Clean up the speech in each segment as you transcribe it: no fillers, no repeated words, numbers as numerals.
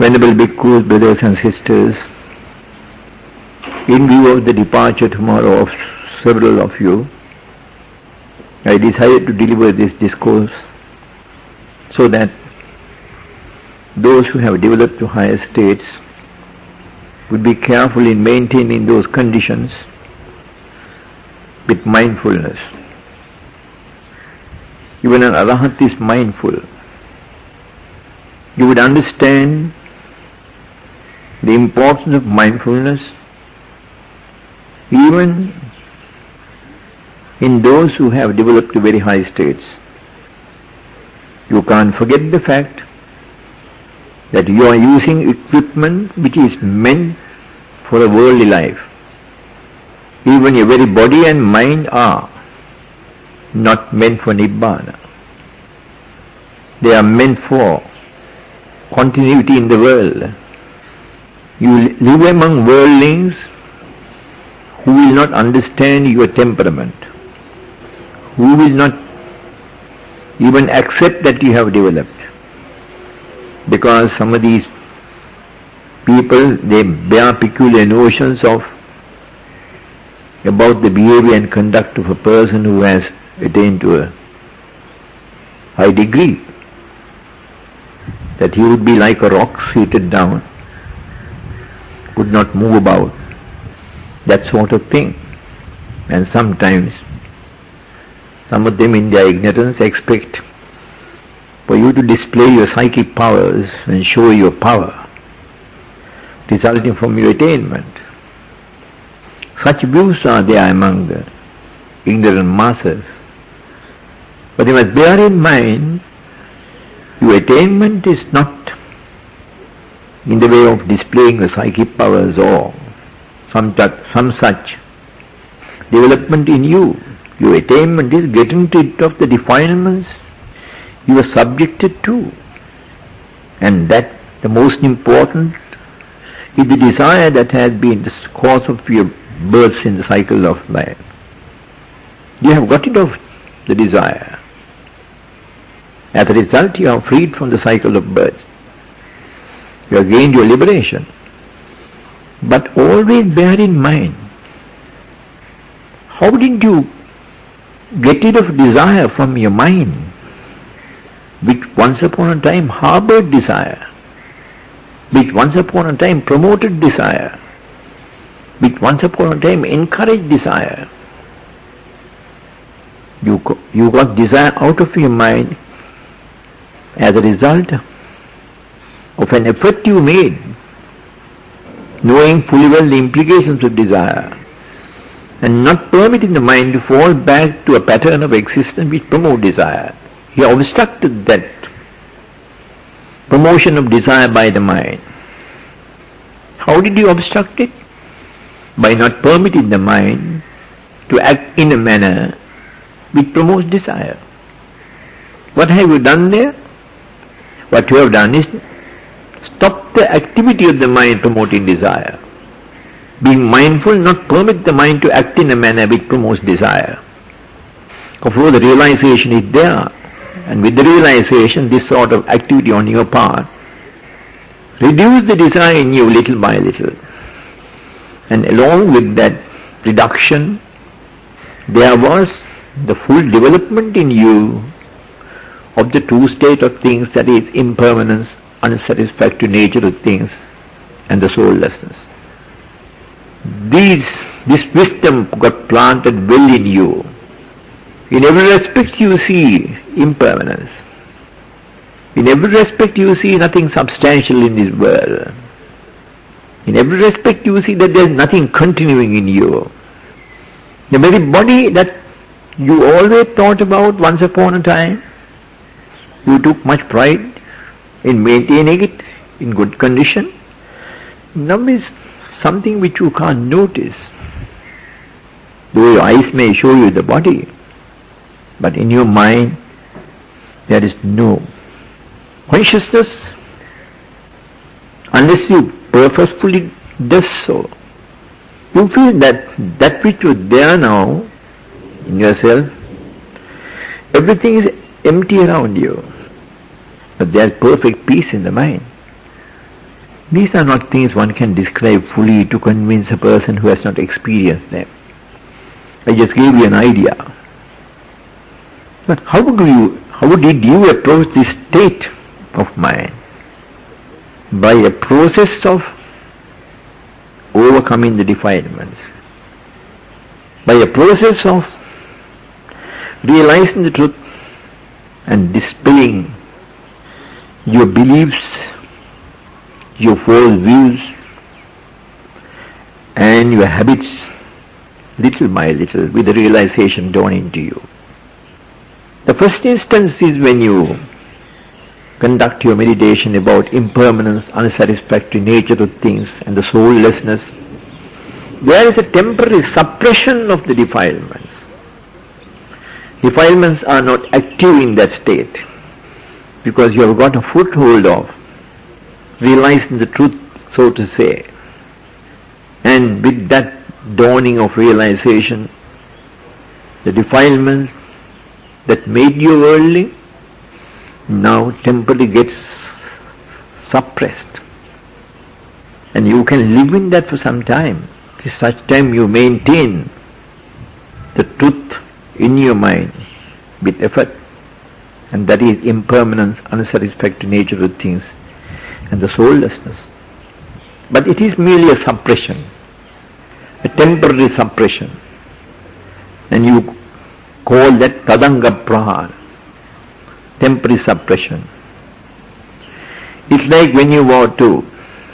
Venerable Bhikkhus, brothers and sisters, in view of the departure tomorrow of several of you, I decided to deliver this discourse so that those who have developed to higher states would be careful in maintaining those conditions with mindfulness. Even an Arahant is mindful. You would understand the importance of mindfulness even in those who have developed to very high states. You can't forget the fact that you are using equipment which is meant for a worldly life. Even your very body and mind are not meant for Nibbana. They are meant for continuity in the world. You live among worldlings who will not understand your temperament, who will not even accept that you have developed. Because some of these people, they bear peculiar notions about the behavior and conduct of a person who has attained to a high degree. That he would be like a rock seated down, could not move about, that sort of thing. And sometimes some of them in their ignorance expect for you to display your psychic powers and show your power resulting from your attainment. Such views are there among the ignorant masses. But you must bear in mind, your attainment is not in the way of displaying the psychic powers or some such development in you. Your attainment is getting rid of the defilements you are subjected to. And that the most important is the desire that has been the cause of your births in the cycle of life. You have got rid of the desire. As a result, you are freed from the cycle of birth. You have gained your liberation. But always bear in mind, how did you get rid of desire from your mind, which once upon a time harbored desire, which once upon a time promoted desire, which once upon a time encouraged desire? You got desire out of your mind as a result of an effort you made, knowing fully well the implications of desire, and not permitting the mind to fall back to a pattern of existence which promotes desire. You obstructed that promotion of desire by the mind. How did you obstruct it? By not permitting the mind to act in a manner which promotes desire. What have you done there? What you have done is stop the activity of the mind promoting desire. Being mindful, not permit the mind to act in a manner which promotes desire. Of course, the realization is there, and with the realization, this sort of activity on your part reduce the desire in you little by little. And along with that reduction, there was the full development in you of the true state of things, that is impermanence, unsatisfactory nature of things, and the soullessness. This wisdom got planted well in you. In every respect you see impermanence. In every respect you see nothing substantial in this world. In every respect you see that there is nothing continuing in you. The very body that you always thought about once upon a time, you took much pride in maintaining it in good condition, now is something which you can't notice. Though your eyes may show you the body, but in your mind there is no consciousness unless you purposefully does so. You feel that which was there now in yourself, everything is empty around you, but there is perfect peace in the mind. These are not things one can describe fully to convince a person who has not experienced them. I just gave you an idea. But how did you approach this state of mind? By a process of overcoming the defilements. By a process of realizing the truth and dispelling your beliefs, your false views, and your habits, little by little, with the realization dawning to you. The first instance is when you conduct your meditation about impermanence, unsatisfactory nature of things, and the soullessness. There is a temporary suppression of the defilements. Defilements are not active in that state, because you have got a foothold of realizing the truth, so to say. And with that dawning of realization, the defilements that made you worldly now temporarily gets suppressed. And you can live in that for some time. Till such time you maintain the truth in your mind with effort. And that is impermanence, unsatisfactory nature of things, and the soullessness. But it is merely a suppression, a temporary suppression. And you call that tadanga prahana, temporary suppression. It's like when you want to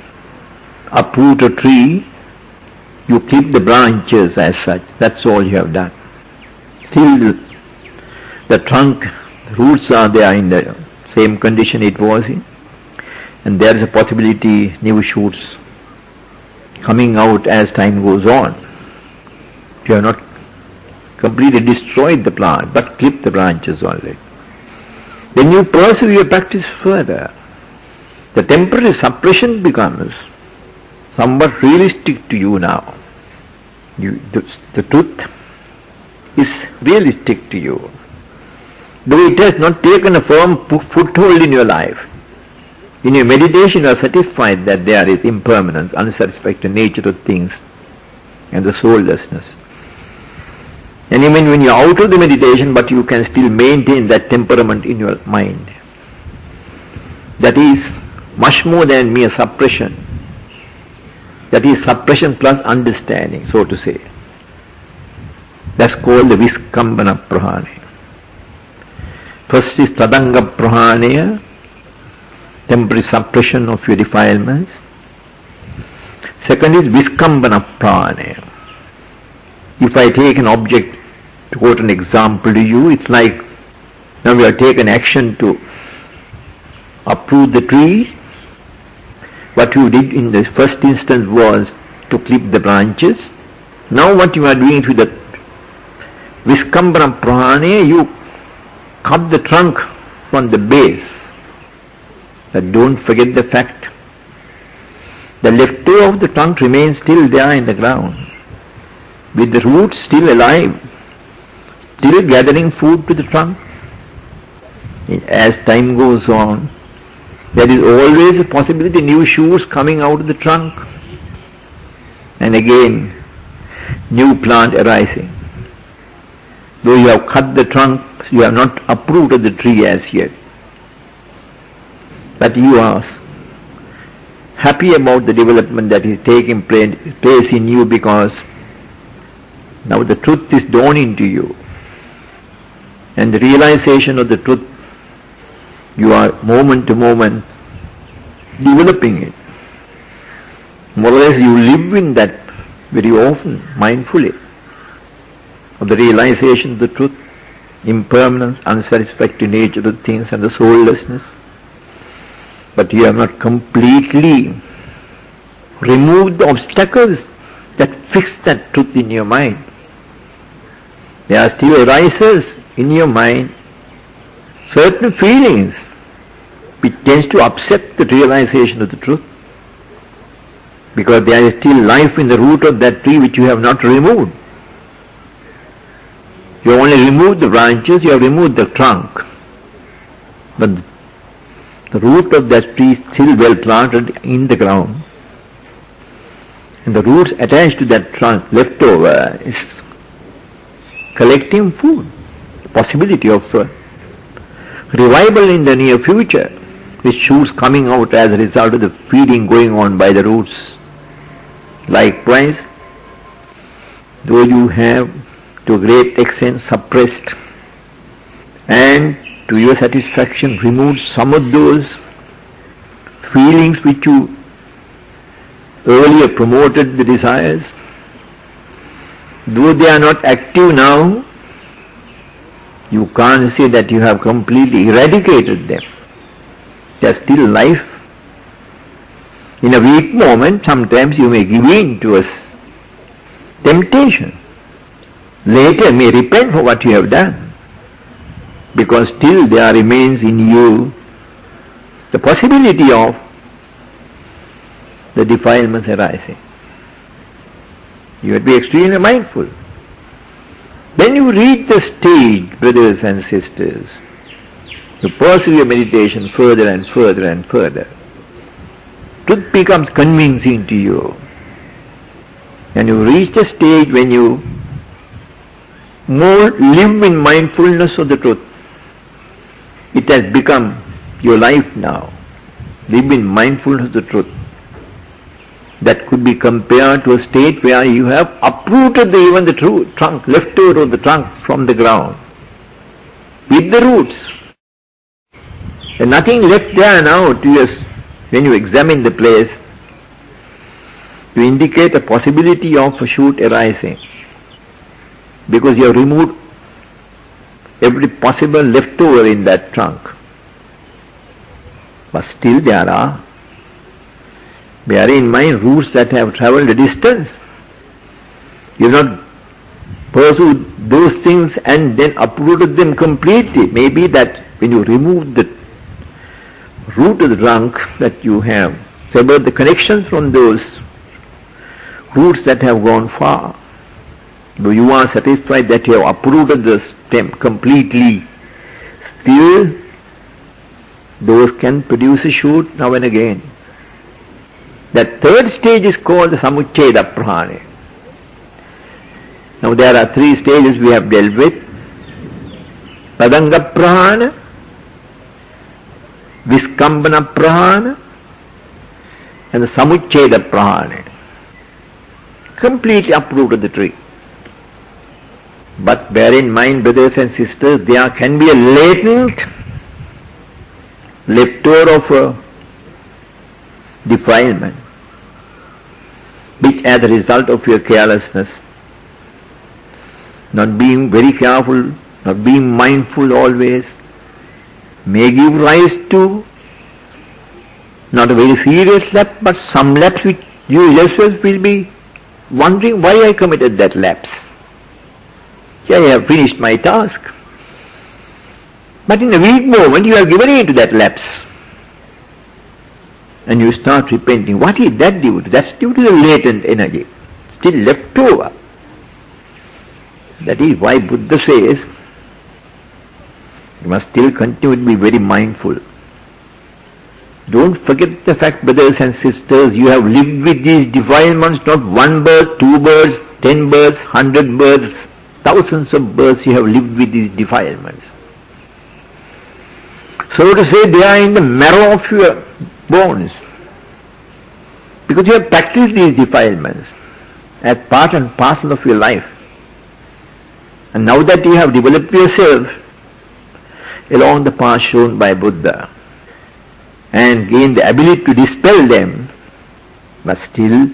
uproot a tree, you clip the branches as such. That's all you have done. Still the trunk, the roots are there in the same condition it was in. And there is a possibility new shoots coming out as time goes on. You have not completely destroyed the plant, but clipped the branches only. Then you pursue your practice further. The temporary suppression becomes somewhat realistic to you now. The truth is realistic to you. Though it has not taken a firm foothold in your life, in your meditation you are satisfied that there is impermanence, unsatisfactory nature of things, and the soullessness. And even when you are out of the meditation, but you can still maintain that temperament in your mind. That is much more than mere suppression. That is suppression plus understanding, so to say. That's called the Viskambana Prahane. First is Tadanga Prahane, temporary suppression of your defilements. Second is Viskambana Prahane. If I take an object, to quote an example to you, it's like now we have taken action to uproot the tree. What you did in the first instance was to clip the branches. Now what you are doing with the Viskambana Prahane, you cut the trunk from the base. But don't forget the fact. The leftover of the trunk remains still there in the ground, with the roots still alive, still gathering food to the trunk. As time goes on, there is always a possibility new shoots coming out of the trunk, and again new plant arising. Though you have cut the trunk, you have not uprooted the tree as yet. But you are happy about the development that is taking place in you, because now the truth is dawning to you. And the realization of the truth, you are moment to moment developing it. More or less you live in that very often, mindfully, of the realization of the truth, impermanence, unsatisfactory nature of things, and the soullessness. But you have not completely removed the obstacles that fix that truth in your mind. There still arises in your mind certain feelings which tends to upset the realization of the truth, because there is still life in the root of that tree which you have not removed. You have only removed the branches, you have removed the trunk, but The root of that tree is still well planted in the ground. And the roots attached to that trunk left over is collecting food. Possibility of revival in the near future, with shoots coming out as a result of the feeding going on by the roots. Likewise, though you have to a great extent suppressed and to your satisfaction removed some of those feelings which you earlier promoted, the desires, though they are not active now, you can't say that you have completely eradicated them. They are still life. In a weak moment, sometimes you may give in to a temptation. Later may repent for what you have done, because still there remains in you the possibility of the defilements arising. You have to be extremely mindful. When you reach the stage, brothers and sisters, you pursue your meditation further and further and further. Truth becomes convincing to you. And you reach the stage when you more live in mindfulness of the truth. It has become your life now. Live in mindfulness of the truth. That could be compared to a state where you have uprooted even the trunk, leftover of the trunk from the ground, with the roots. There's nothing left there now to us. When you examine the place, you indicate a possibility of a shoot arising, because you have removed every possible leftover in that trunk. But still there are, bear in mind, roots that have travelled a distance. You have not pursued those things and then uprooted them completely. Maybe that when you remove the root of the trunk, that you have severed the connections from those roots that have gone far. Though you are satisfied that you have uprooted the stem completely, still those can produce a shoot now and again. That third stage is called the Samucceda Prana. Now there are three stages we have dealt with: Padanga Prana, Viskambana Prana, and the Samucceda Prana. Completely uprooted the tree. But bear in mind, brothers and sisters, there can be a latent leftover of a defilement, which as a result of your carelessness, not being very careful, not being mindful always, may give rise to not a very serious lapse, but some lapse which you yourself will be wondering why I committed that lapse. I have finished my task. But in a weak moment you have given in to that lapse. And you start repenting. What is that due to? That's due to the latent energy, still left over. That is why Buddha says, you must still continue to be very mindful. Don't forget the fact, brothers and sisters, you have lived with these defilements, not one bird, 2 birds, 10 birds, 100 birds, thousands of birds you have lived with these defilements. So to say, they are in the marrow of your bones. Because you have practiced these defilements as part and parcel of your life. And now that you have developed yourself along the path shown by Buddha and gained the ability to dispel them, but still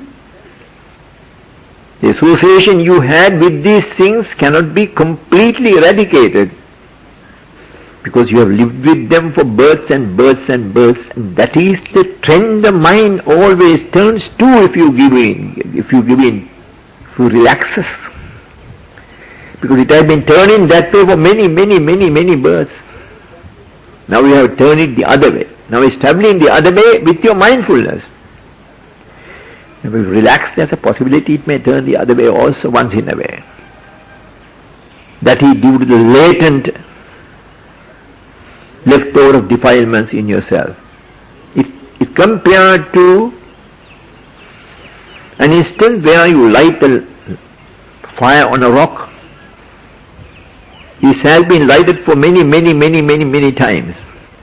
the association you had with these things cannot be completely eradicated, because you have lived with them for births and births and births, and that is the trend the mind always turns to if you give in, if you relaxes. Because it has been turning that way for many births. Now you have turned it the other way. Now establishing the other way with your mindfulness. If you relax, there's a possibility it may turn the other way also once in a way. That is due to the latent leftover of defilements in yourself. compared to an instant where you light a fire on a rock. It has been lighted for many times.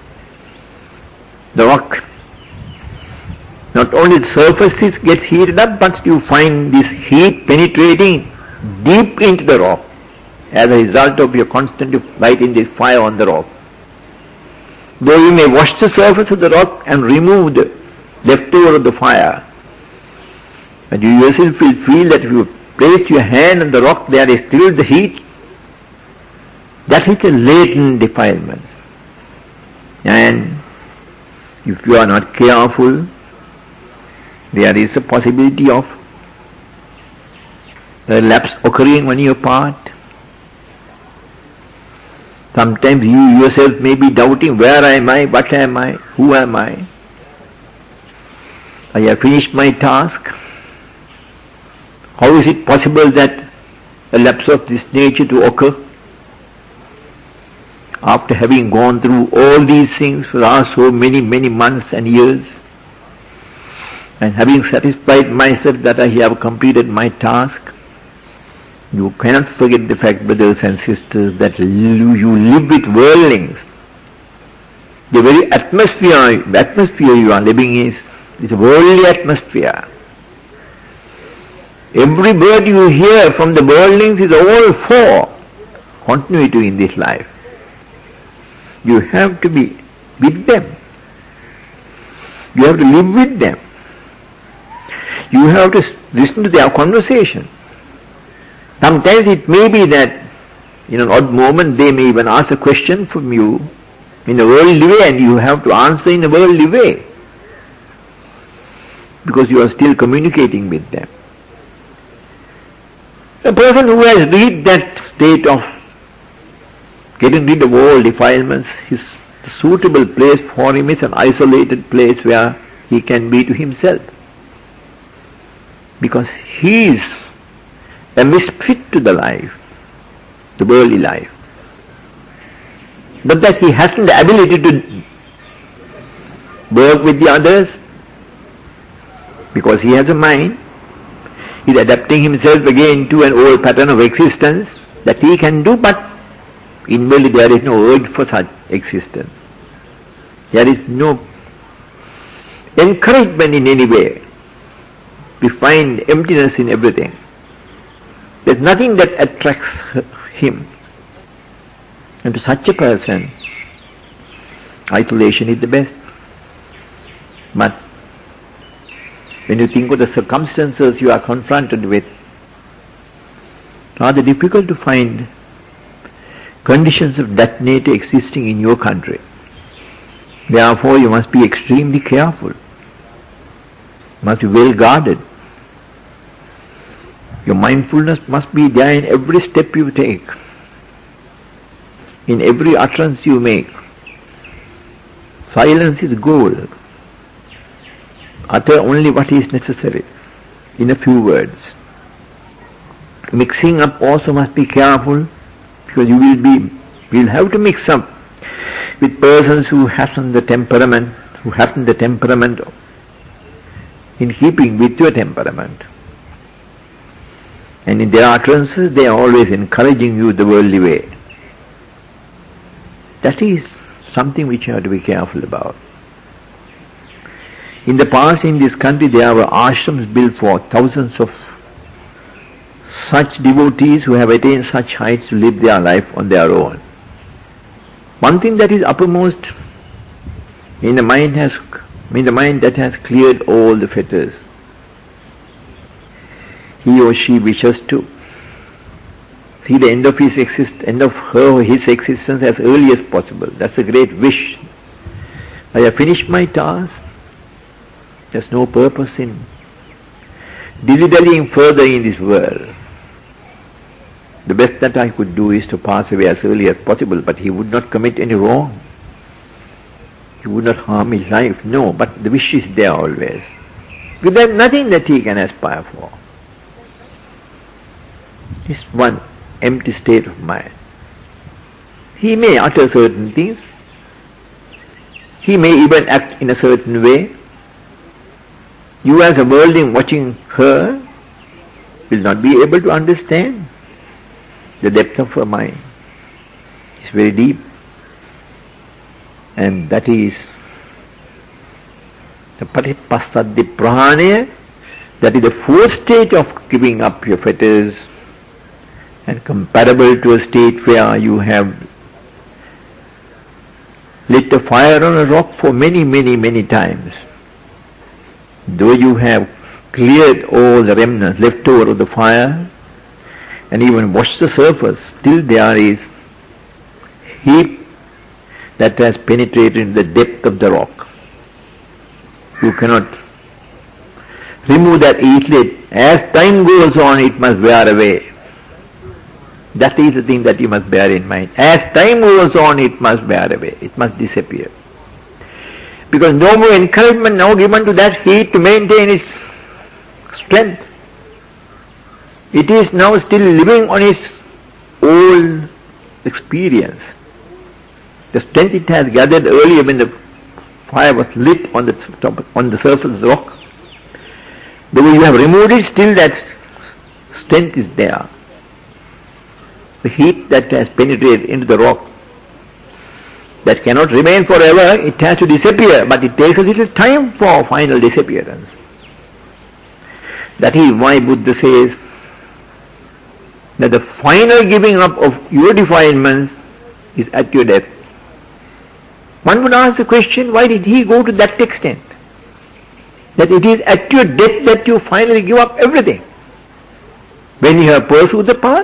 The rock, not only the surface gets heated up, but you find this heat penetrating deep into the rock as a result of your constantly lighting this fire on the rock. Though you may wash the surface of the rock and remove the leftover of the fire, but you yourself will feel that if you place your hand on the rock, there is still the heat. That is a latent defilement. And if you are not careful, there is a possibility of a lapse occurring on your part. Sometimes you yourself may be doubting, where am I, what am I, who am I? I have finished my task. How is it possible that a lapse of this nature to occur? After having gone through all these things for so many months and years, and having satisfied myself that I have completed my task, you cannot forget the fact, brothers and sisters, that you live with worldlings. The very atmosphere you are living is a worldly atmosphere. Every word you hear from the worldlings is all for continuity in this life. You have to be with them. You have to live with them. You have to listen to their conversation. Sometimes it may be that in an odd moment they may even ask a question from you in a worldly way, and you have to answer in a worldly way because you are still communicating with them. A person who has reached that state of getting rid of all defilements, the suitable place for him is an isolated place where he can be to himself, because he is a misfit to the life, the worldly life. Not that he hasn't the ability to work with the others, because he has a mind. He's adapting himself again to an old pattern of existence that he can do, but inwardly there is no urge for such existence. There is no encouragement in any way. We find emptiness in everything. There's nothing that attracts him. And to such a person, isolation is the best. But when you think of the circumstances you are confronted with, rather difficult to find conditions of that nature existing in your country. Therefore, you must be extremely careful. Must be well guarded. Your mindfulness must be there in every step you take, in every utterance you make. Silence is gold. Utter only what is necessary, in a few words. Mixing up also must be careful, because you will have to mix up with persons who haven't the temperament in keeping with your temperament. And in their utterances, they are always encouraging you the worldly way. That is something which you have to be careful about. In the past, in this country, there were ashrams built for thousands of such devotees who have attained such heights to live their life on their own. One thing that is uppermost in the mind that has cleared all the fetters, he or she wishes to see the end of his existence as early as possible. That's a great wish. I have finished my task. There's no purpose in dilly-dallying further in this world. The best that I could do is to pass away as early as possible, but he would not commit any wrong. He would not harm his life, no, but the wish is there always. With that, nothing that he can aspire for. This one empty state of mind. He may utter certain things. He may even act in a certain way, You as a worldling watching her will not be able to understand the depth of her mind. It's very deep. And that is the Patipassaddi Prahanaya, that is the fourth stage of giving up your fetters, and comparable to a state where you have lit a fire on a rock for many, many, many times. Though you have cleared all the remnants left over of the fire and even washed the surface, still there is heat that has penetrated in the depth of the rock. You cannot remove that easily. As time goes on, it must wear away. That is the thing that you must bear in mind. As time goes on, it must wear away. It must disappear. Because no more encouragement now given to that heat to maintain its strength. It is now still living on its old experience. The strength it has gathered earlier when the fire was lit on the surface of the rock. Though you have removed it, still that strength is there. The heat that has penetrated into the rock, that cannot remain forever, it has to disappear, but it takes a little time for final disappearance. That is why Buddha says that the final giving up of your defilements is at your death. One would ask the question, why did he go to that extent? That it is at your death that you finally give up everything. When you have pursued the path,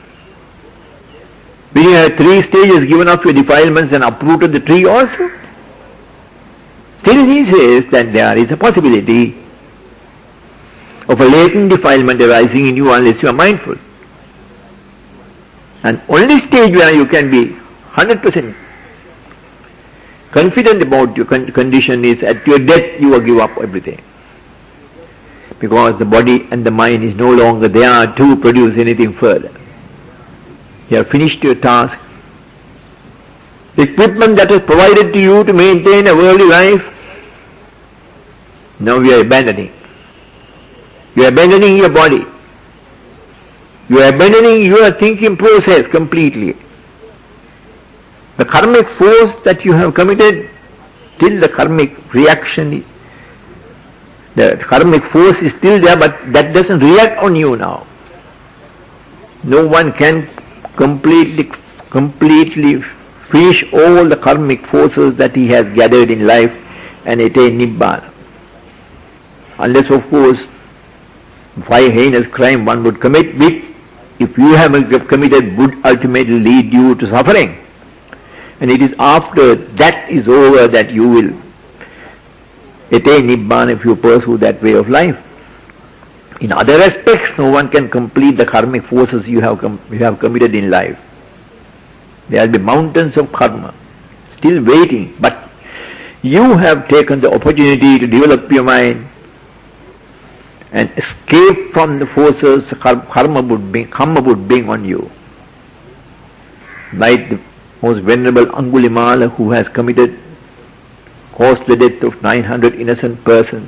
when you have 3 stages given up your defilements and uprooted the tree also, still he says that there is a possibility of a latent defilement arising in you unless you are mindful. And only stage where you can be 100% confident about your condition is at your death you will give up everything. Because the body and the mind is no longer there to produce anything further. You have finished your task. The equipment that is provided to you to maintain a worldly life, now you are abandoning. You are abandoning your body. You are abandoning your thinking process completely. The karmic force that you have committed, still the karmic reaction, the karmic force is still there, but that doesn't react on you now. No one can completely finish all the karmic forces that he has gathered in life and attain Nibbana. Unless, of course, 5 heinous crime one would commit, which, if you have committed, would ultimately lead you to suffering. And it is after that is over that you will attain Nibbana if you pursue that way of life. In other aspects, no one can complete the karmic forces you have committed in life. There will be mountains of karma still waiting, but you have taken the opportunity to develop your mind and escape from the forces karma would bring on you. Like the most venerable Angulimala, who has caused the death of 900 innocent persons.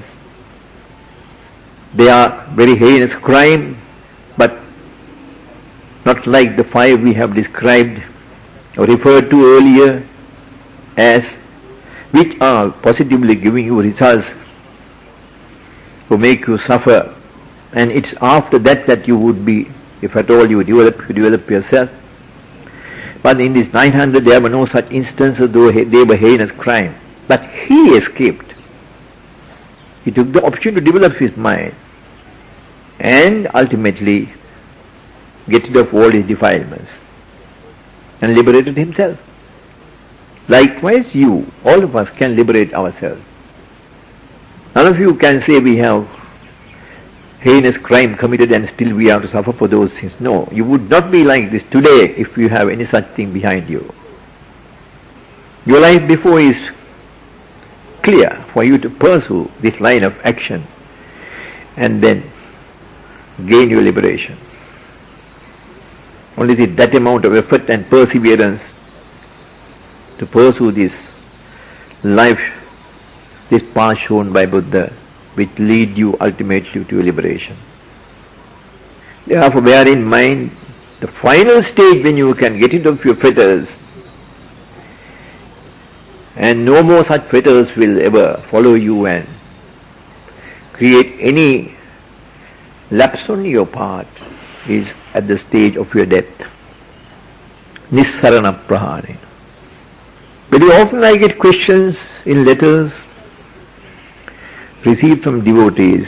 They are very heinous crime, but not like the 5 we have described or referred to earlier, as which are positively giving you results to make you suffer. And it's after that that you would be, if at all you develop yourself. But in these 900 there were no such instances, though they were heinous crime. But he escaped. He took the opportunity to develop his mind and ultimately get rid of all his defilements and liberated himself. Likewise you, all of us can liberate ourselves. None of you can say we have heinous crime committed and still we have to suffer for those things. No, you would not be like this today if you have any such thing behind you. Your life before is clear for you to pursue this line of action and then gain your liberation. Only that amount of effort and perseverance to pursue this life, this path shown by Buddha, which lead you ultimately to liberation. Therefore, bear in mind the final stage when you can get rid of your fetters, and no more such fetters will ever follow you and create any lapse on your part, is at the stage of your death. Nissarana prahane. Very often I get questions in letters received from devotees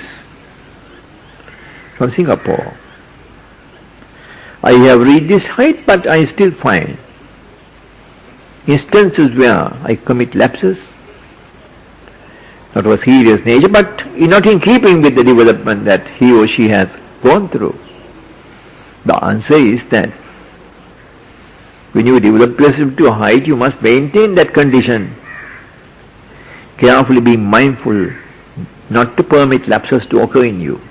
from Singapore. I have reached this height, but I still find instances where I commit lapses, not of a serious nature, but not in keeping with the development that he or she has gone through. The answer is that when you develop yourself to a height, you must maintain that condition, carefully being mindful not to permit lapses to occur in you.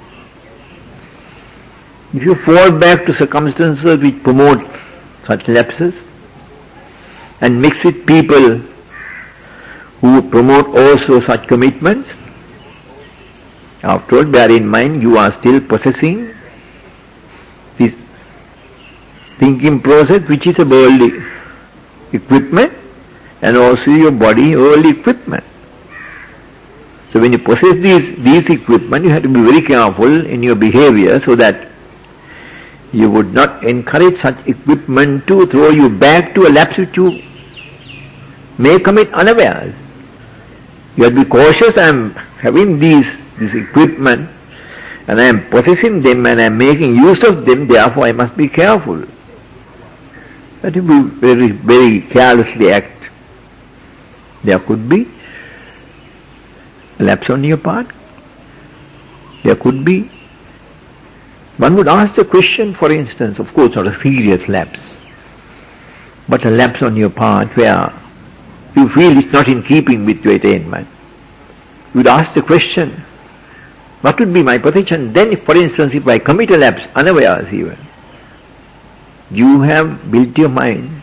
If you fall back to circumstances which promote such lapses and mix with people who promote also such commitments, after all, bear in mind you are still possessing this thinking process which is a worldly equipment, and also your body worldly equipment. So when you possess these equipment, you have to be very careful in your behavior so that you would not encourage such equipment to throw you back to a lapse which you may commit unawares. You have to be cautious. I am having this equipment and I am possessing them and I am making use of them, therefore I must be careful. That you very, very carelessly act. There could be a lapse on your part. There could be. One would ask the question, for instance, of course not a serious lapse, but a lapse on your part where you feel it's not in keeping with your attainment. You would ask the question, what would be my position then if, for instance, if I commit a lapse unawares even? You have built your mind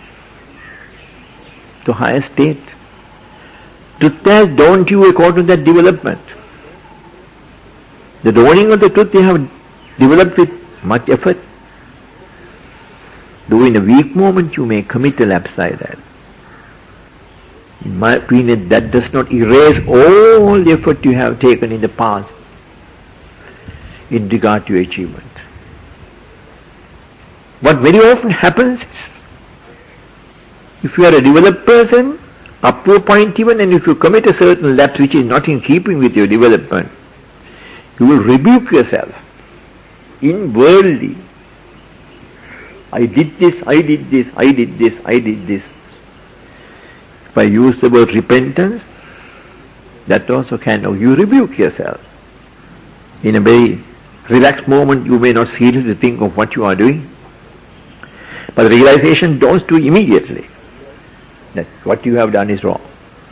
to higher state. Truth has dawned you according to that development. The dawning of the truth you have developed with much effort. Though in a weak moment you may commit a lapse like that. In my opinion, that does not erase all the effort you have taken in the past in regard to your achievement. What very often happens is, if you are a developed person, up to a point even, and if you commit a certain lapse which is not in keeping with your development, you will rebuke yourself inwardly. I did this, I did this, I did this, I did this. If I use the word repentance, that also you rebuke yourself. In a very relaxed moment, you may not seriously think of what you are doing, but the realization dawns to you immediately that what you have done is wrong.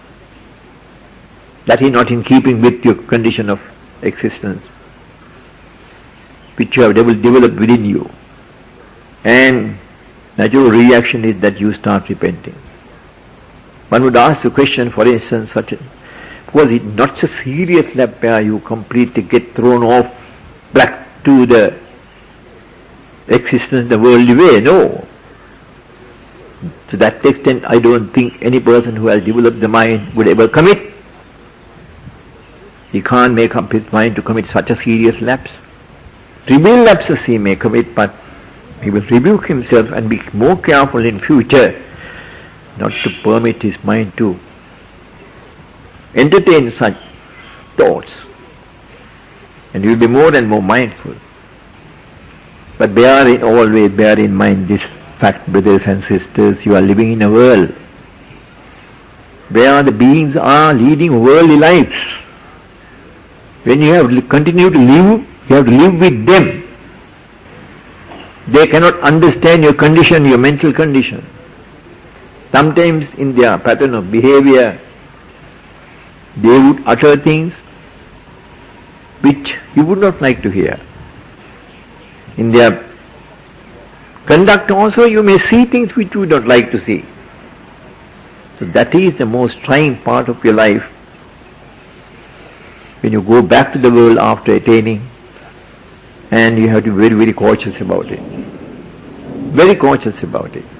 That is not in keeping with your condition of existence, which you have developed within you. And natural reaction is that you start repenting. One would ask the question, for instance, was it not so serious lapse where you completely get thrown off back to the existence the worldly way? No. To that extent, I don't think any person who has developed the mind would ever commit. He can't make up his mind to commit such a serious lapse. Trivial lapses he may commit, but he will rebuke himself and be more careful in future not to permit his mind to entertain such thoughts. And he will be more and more mindful. But always bear in mind this fact, brothers and sisters, you are living in a world where the beings are leading worldly lives. When you have to continue to live, you have to live with them. They cannot understand your condition, your mental condition. Sometimes in their pattern of behavior, they would utter things which you would not like to hear. In their conduct also you may see things which you would not like to see. So that is the most trying part of your life. when you go back to the world after attaining, and you have to be very, very cautious about it. Very cautious about it.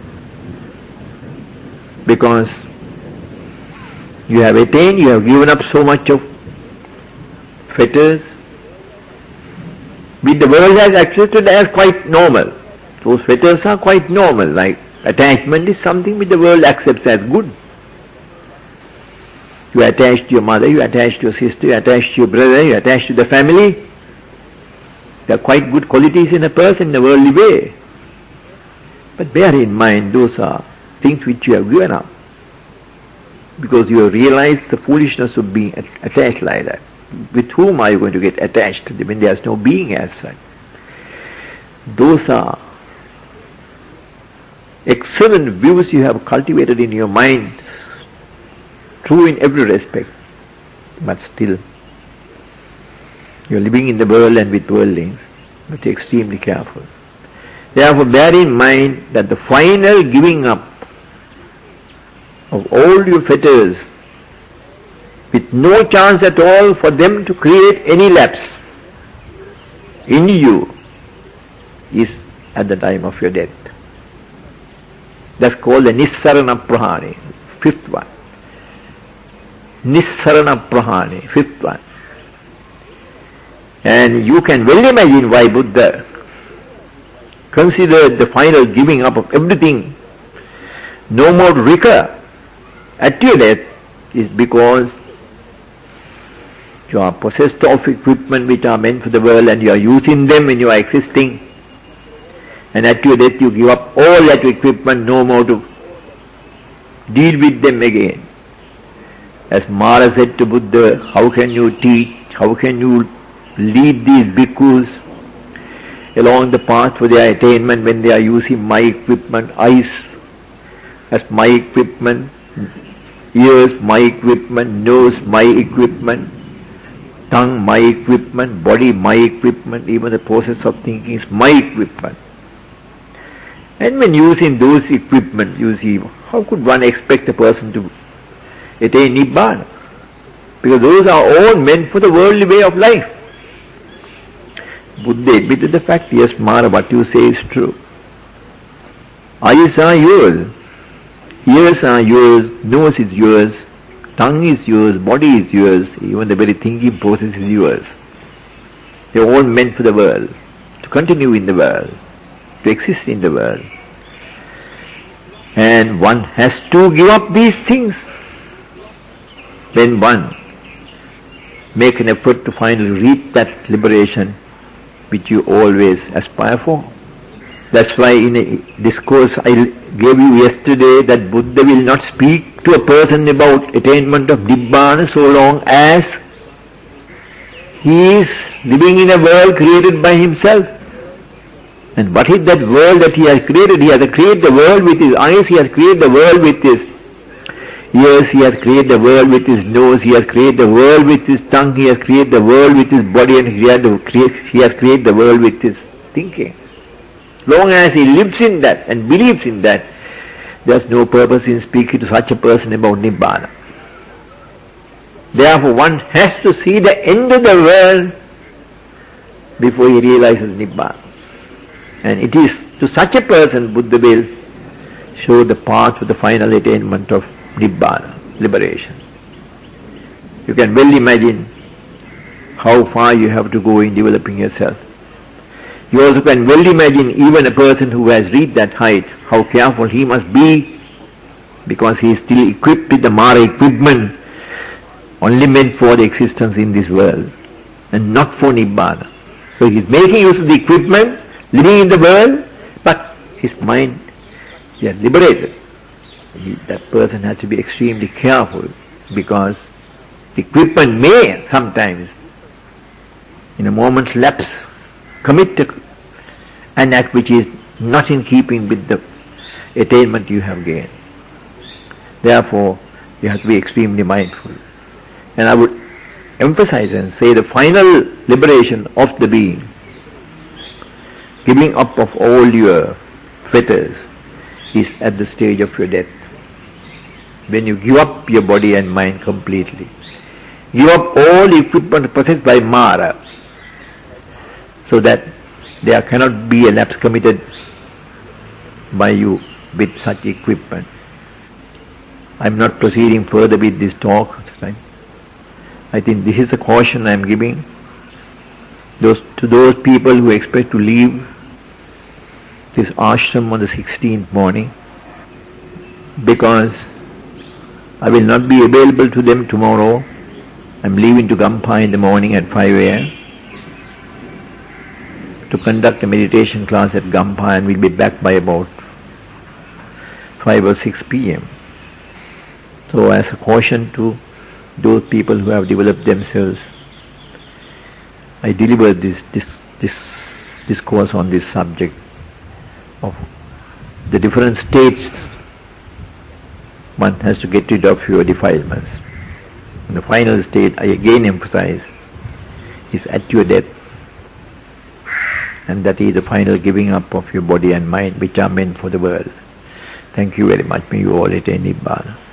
Because you have attained, you have given up so much of fetters, which the world has accepted as quite normal. Those fetters are quite normal, like attachment is something which the world accepts as good. You are attached to your mother, you are attached to your sister, you are attached to your brother, you are attached to the family. There are quite good qualities in a person in a worldly way. But bear in mind, those are things which you have given up. Because you have realized the foolishness of being attached like that. With whom are you going to get attached when there is no being as such? Those are excellent views you have cultivated in your mind, true in every respect, but still you are living in the world and with worldlings, but extremely careful. Therefore bear in mind that the final giving up of all your fetters, with no chance at all for them to create any lapse in you, is at the time of your death. That's called the Nissarana Prahani, fifth one. Nissarana Prahani, fifth one. And you can well imagine why Buddha considered the final giving up of everything, no more to recur at your death, is because you are possessed of equipment which are meant for the world and you are using them when you are existing. And at your death you give up all that equipment, no more to deal with them again. As Mara said to Buddha, how can you teach, how can you lead these bhikkhus along the path for their attainment when they are using my equipment, eyes as my equipment, ears my equipment, nose my equipment, tongue my equipment, body my equipment, even the process of thinking is my equipment. And when using those equipment, you see, how could one expect a person to attain Nibbana? Because those are all meant for the worldly way of life. Buddha admitted the fact, yes, Mara, what you say is true. Eyes are yours, ears are yours, nose is yours, tongue is yours, body is yours, even the very thinking process is yours. They are all meant for the world, to continue in the world, to exist in the world. And one has to give up these things when one make an effort to finally reach that liberation which you always aspire for. That's why in a discourse I gave you yesterday that Buddha will not speak to a person about attainment of Nibbana so long as he is living in a world created by himself. And what is that world that he has created? He has created the world with his eyes, he has created the world with his ears, he has created the world with his nose, he has created the world with his tongue, he has created the world with his body, and he has created the world with his thinking. Long as he lives in that and believes in that, there is no purpose in speaking to such a person about Nibbana. Therefore one has to see the end of the world before he realizes Nibbana. And it is to such a person Buddha will show the path to the final attainment of Nibbana, liberation. You can well imagine how far you have to go in developing yourself. You also can well imagine even a person who has reached that height, how careful he must be, because he is still equipped with the Mara equipment only meant for the existence in this world and not for Nibbana. So he is making use of the equipment, living in the world, but his mind is liberated. That person has to be extremely careful, because the equipment may sometimes, in a moment's lapse, commit an act which is not in keeping with the attainment you have gained. Therefore, you have to be extremely mindful. And I would emphasize and say the final liberation of the being, giving up of all your fetters, is at the stage of your death. When you give up your body and mind completely, Give up all equipment possessed by Mara, so that there cannot be a lapse committed by you with such equipment. I am not proceeding further with this talk. I think this is a caution I am giving to those people who expect to leave this ashram on the 16th morning, because I will not be available to them tomorrow. I am leaving to Gampa in the morning at 5 a.m. to conduct a meditation class at Gampa, and will be back by about 5 or 6 p.m. So as a caution to those people who have developed themselves, I deliver this discourse on this subject of the different states one has to get rid of your defilements. And the final state, I again emphasize, is at your death. And that is the final giving up of your body and mind, which are meant for the world. Thank you very much. May you all attain Nibbana.